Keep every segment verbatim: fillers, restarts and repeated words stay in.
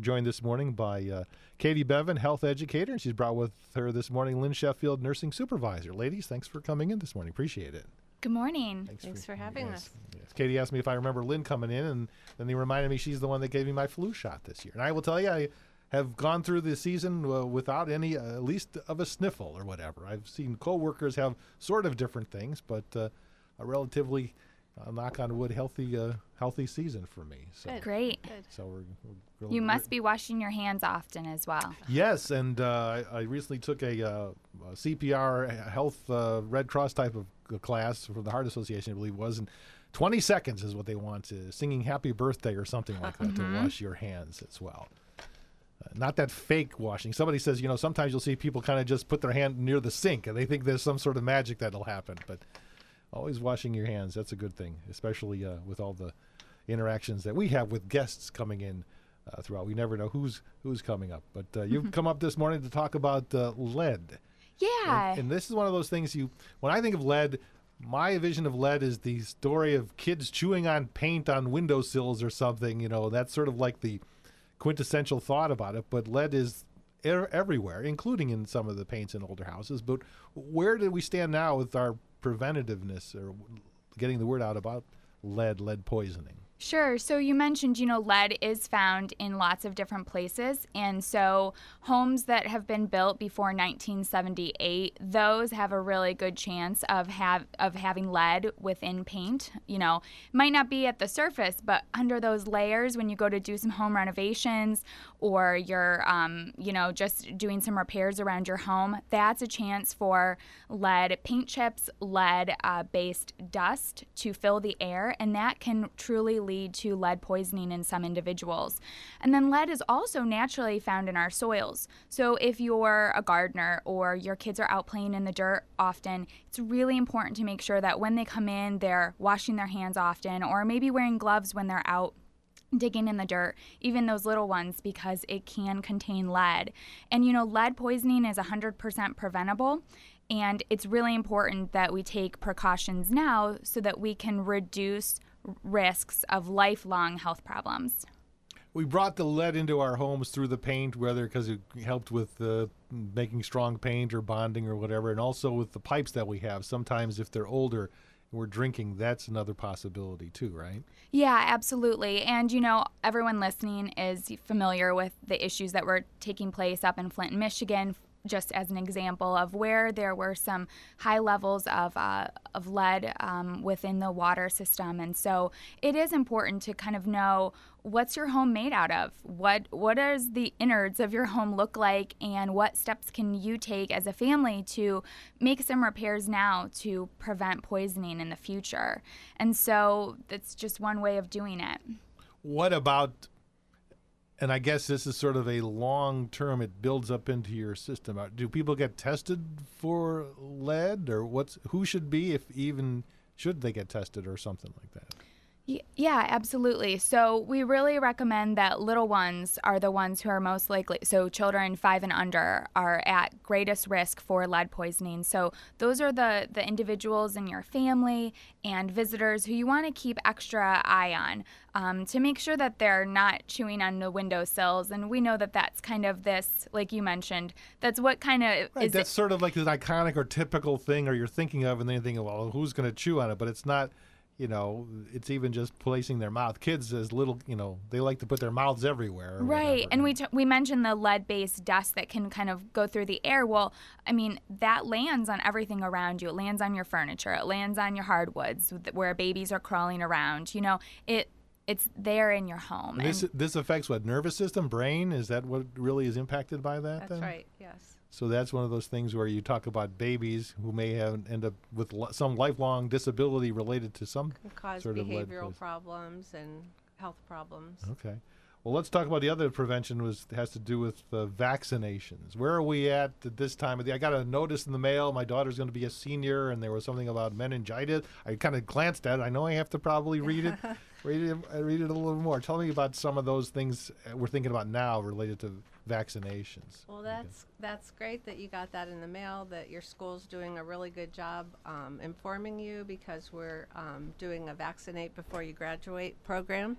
joined this morning by uh, Katie Bevan, health educator, and she's brought with her this morning Lynn Sheffield, nursing supervisor. Ladies, thanks for coming in this morning. Appreciate it. Good morning. Thanks, thanks for, for having yes, us. Yes. Katie asked me if I remember Lynn coming in, and then he reminded me she's the one that gave me my flu shot this year. And I will tell you, I have gone through the season uh, without any, uh, at least of a sniffle or whatever. I've seen coworkers have sort of different things, but uh, a relatively, uh, knock on wood, healthy uh, healthy season for me. So, Good. Great. Good. So we're, we're, we're You must be washing your hands often as well. Yes, and uh, I I recently took a, uh, a C P R health uh, Red Cross type of uh, class from the Heart Association, I believe it was, and twenty seconds is what they want to singing Happy Birthday or something like that Mm-hmm. to wash your hands as well. Uh, not that fake washing. Somebody says, you know, sometimes you'll see people kind of just put their hand near the sink and they think there's some sort of magic that'll happen, but always washing your hands, that's a good thing, especially uh, with all the interactions that we have with guests coming in uh, throughout. We never know who's who's coming up. But uh, you've come up this morning to talk about uh, lead. Yeah. And, and this is one of those things you, when I think of lead, my vision of lead is the story of kids chewing on paint on windowsills or something. You know, that's sort of like the quintessential thought about it. But lead is er- everywhere, including in some of the paints in older houses. But where do we stand now with our preventativeness or getting the word out about lead, lead poisoning? Sure. So you mentioned, you know, lead is found in lots of different places. And so homes that have been built before nineteen seventy-eight, those have a really good chance of have of having lead within paint. You know, might not be at the surface, but under those layers when you go to do some home renovations or you're, um, you know, just doing some repairs around your home, that's a chance for lead paint chips, lead-based uh, dust to fill the air, and that can truly lead lead to lead poisoning in some individuals. And then lead is also naturally found in our soils. So if you're a gardener or your kids are out playing in the dirt often, it's really important to make sure that when they come in, they're washing their hands often, or maybe wearing gloves when they're out digging in the dirt, even those little ones, because it can contain lead. And you know, lead poisoning is one hundred percent preventable. And it's really important that we take precautions now so that we can reduce risks of lifelong health problems. We brought the lead into our homes through the paint, whether because it helped with uh, making strong paint or bonding or whatever, and also with the pipes that we have. Sometimes if they're older and we're drinking, that's another possibility too, right? Yeah, absolutely. And, you know, everyone listening is familiar with the issues that were taking place up in Flint, Michigan, just as an example of where there were some high levels of uh, of lead um, within the water system. And so it is important to kind of know, what's your home made out of? What what does the innards of your home look like? And what steps can you take as a family to make some repairs now to prevent poisoning in the future? And so that's just one way of doing it. What about, and I guess this is sort of a long term, it builds up into your system. Do people get tested for lead, or what's who should be, if even should they get tested or something like that? Yeah, absolutely. So we really recommend that little ones are the ones who are most likely, so children five and under are at greatest risk for lead poisoning. So those are the, the individuals in your family and visitors who you want to keep extra eye on um, to make sure that they're not chewing on the windowsills. And we know that that's kind of this, like you mentioned, that's what kind of right, is... That's it, sort of like this iconic or typical thing, or you're thinking of, and then you think, well, who's going to chew on it? But it's not... You know, it's even just placing their mouth. Kids, as little, you know, they like to put their mouths everywhere. Right, whatever. and we t- we mentioned the lead-based dust that can kind of go through the air. Well, I mean, that lands on everything around you. It lands on your furniture. It lands on your hardwoods where babies are crawling around. You know, it it's there in your home. And this and this affects what, nervous system, brain? Is that what really is impacted by that? That's then? right, yes. So that's one of those things where you talk about babies who may have end up with lo- some lifelong disability related to some Can cause sort of lead behavioral poisoning. problems and health problems. Okay. Well, let's talk about the other prevention, was has to do with uh, vaccinations. Where are we at at this time of the? I got a notice in the mail. My daughter's going to be a senior, and there was something about meningitis. I kind of glanced at it. I know I have to probably read it, read it, uh, read it a little more. Tell me about some of those things we're thinking about now related to vaccinations. Well, that's that's great that you got that in the mail, that your school's doing a really good job um, informing you, because we're um, doing a vaccinate before you graduate program.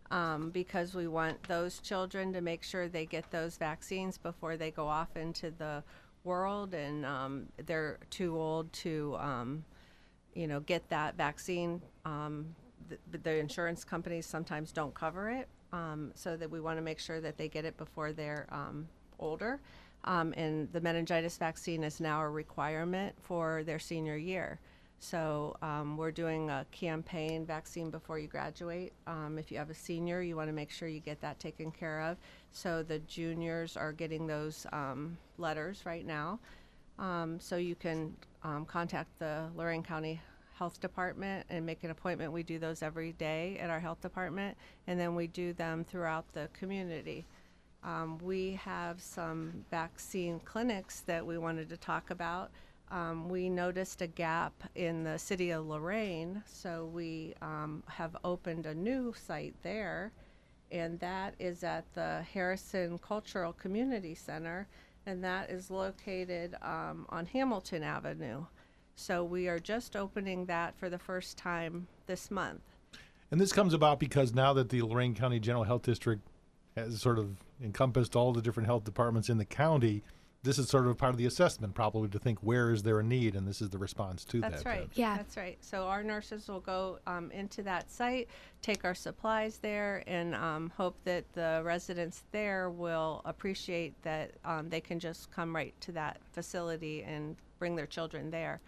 um, because we want those children to make sure they get those vaccines before they go off into the world, and um, they're too old to, um, you know, get that vaccine. Um, the, the insurance companies sometimes don't cover it, um, so that we want to make sure that they get it before they're um, older. Um, and the meningitis vaccine is now a requirement for their senior year. So um, we're doing a campaign, vaccine before you graduate. Um, if you have a senior, you want to make sure you get that taken care of. So the juniors are getting those um, letters right now. Um, so you can um, contact the Lorain County Health Department and make an appointment. We do those every day at our health department, and then we do them throughout the community. Um, we have some vaccine clinics that we wanted to talk about. Um, we noticed a gap in the city of Lorain, so we um, have opened a new site there, and that is at the Harrison Cultural Community Center, and that is located um, on Hamilton Avenue. So we are just opening that for the first time this month. And this comes about because now that the Lorain County General Health District has sort of encompassed all the different health departments in the county, this is sort of part of the assessment probably to think where is there a need, and this is the response to that. That's right. Yeah. That's right. So our nurses will go um, into that site, take our supplies there, and um, hope that the residents there will appreciate that um, they can just come right to that facility and bring their children there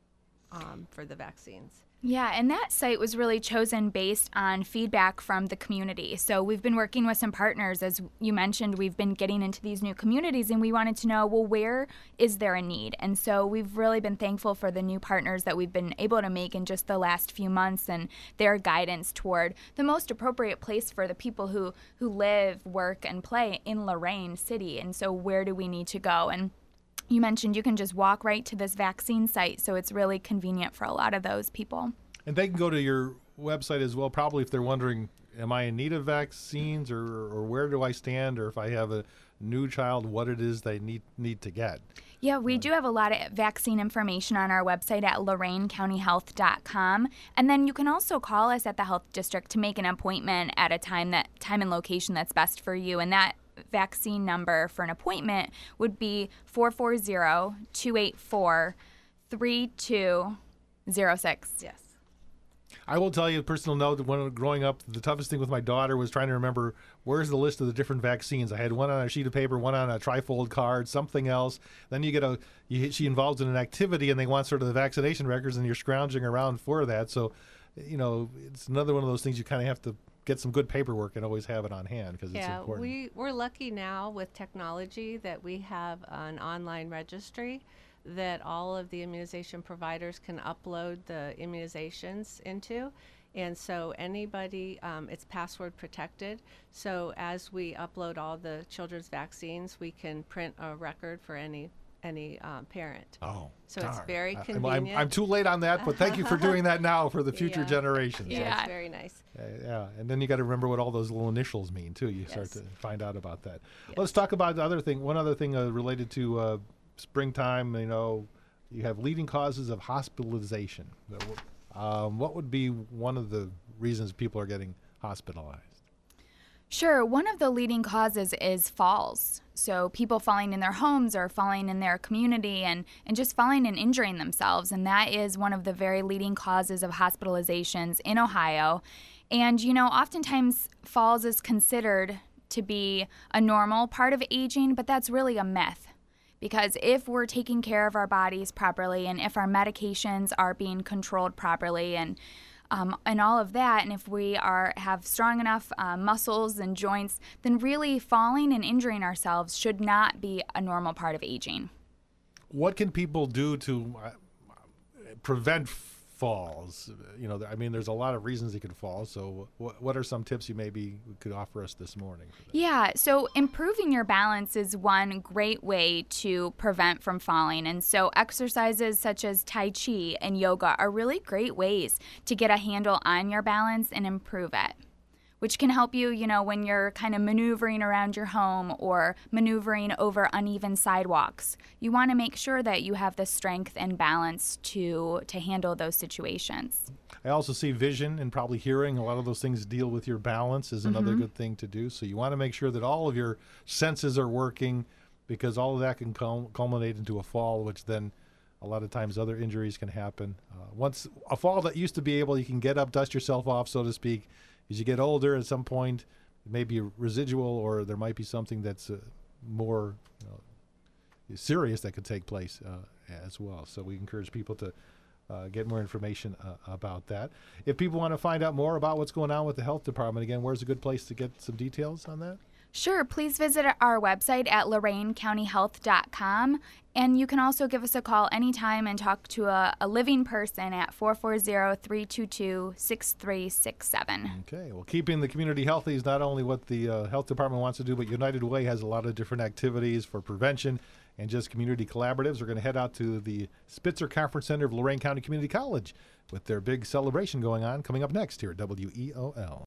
um, for the vaccines. Yeah, and that site was really chosen based on feedback from the community. So we've been working with some partners. As you mentioned, we've been getting into these new communities, and we wanted to know, well, where is there a need? And so we've really been thankful for the new partners that we've been able to make in just the last few months and their guidance toward the most appropriate place for the people who, who live, work, and play in Lorain City. And so where do we need to go? And you mentioned you can just walk right to this vaccine site, so it's really convenient for a lot of those people. And they can go to your website as well, probably if they're wondering, am I in need of vaccines, or, or where do I stand, or if I have a new child, what it is they need need to get. Yeah, we do have a lot of vaccine information on our website at lorain county health dot com. And then you can also call us at the health district to make an appointment at a time that time and location that's best for you. And that vaccine number for an appointment would be four four zero, two eight four, three two zero six. Yes. I will tell you a personal note that when growing up, the toughest thing with my daughter was trying to remember where's the list of the different vaccines. I had one on a sheet of paper, one on a trifold card, something else. Then you get a, you, she involves in an activity and they want sort of the vaccination records, and you're scrounging around for that. So, you know, it's another one of those things you kind of have to get some good paperwork and always have it on hand because it's yeah, important. we, we're lucky now with technology that we have an online registry that all of the immunization providers can upload the immunizations into. And so anybody, um, it's password protected. So as we upload all the children's vaccines, we can print a record for any any um, parent. Oh, so darn. it's very I- convenient. I'm, I'm too late on that, but thank you for doing that now for the future Yeah. generations. Yeah, Yeah. it's very nice. Uh, yeah, and then you got to remember what all those little initials mean too. You start Yes. to find out about that. Yes. Let's talk about the other thing. One other thing uh, related to uh, springtime. You know, you have leading causes of hospitalization. Um, what would be one of the reasons people are getting hospitalized? Sure. One of the leading causes is falls. So people falling in their homes or falling in their community and, and just falling and injuring themselves. And that is one of the very leading causes of hospitalizations in Ohio. And, you know, oftentimes falls is considered to be a normal part of aging, but that's really a myth. Because if we're taking care of our bodies properly and if our medications are being controlled properly and Um, and all of that, and if we are have strong enough uh, muscles and joints, then really falling and injuring ourselves should not be a normal part of aging. What can people do to uh, prevent falls? You know, I mean, there's a lot of reasons you could fall. So what, what are some tips you maybe could offer us this morning for that? Yeah, so improving your balance is one great way to prevent from falling. And so exercises such as Tai Chi and yoga are really great ways to get a handle on your balance and improve it, which can help you, you know, when you're kind of maneuvering around your home or maneuvering over uneven sidewalks. You want to make sure that you have the strength and balance to to handle those situations. I also see vision and probably hearing. A lot of those things deal with your balance is another Mhm. good thing to do. So you want to make sure that all of your senses are working, because all of that can cul- culminate into a fall, which then a lot of times other injuries can happen. Uh, once a fall that used to be able, you can get up, dust yourself off, so to speak. As you get older, at some point, it may be residual, or there might be something that's uh, more you know, serious that could take place uh, as well. So we encourage people to uh, get more information uh, about that. If people want to find out more about what's going on with the health department, again, where's a good place to get some details on that? Sure, please visit our website at lorain county health dot com. And you can also give us a call anytime and talk to a, a living person at four four zero, three two two, six three six seven. Okay, well, keeping the community healthy is not only what the uh, health department wants to do, but United Way has a lot of different activities for prevention and just community collaboratives. We're going to head out to the Spitzer Conference Center of Lorain County Community College with their big celebration going on coming up next here at W E O L.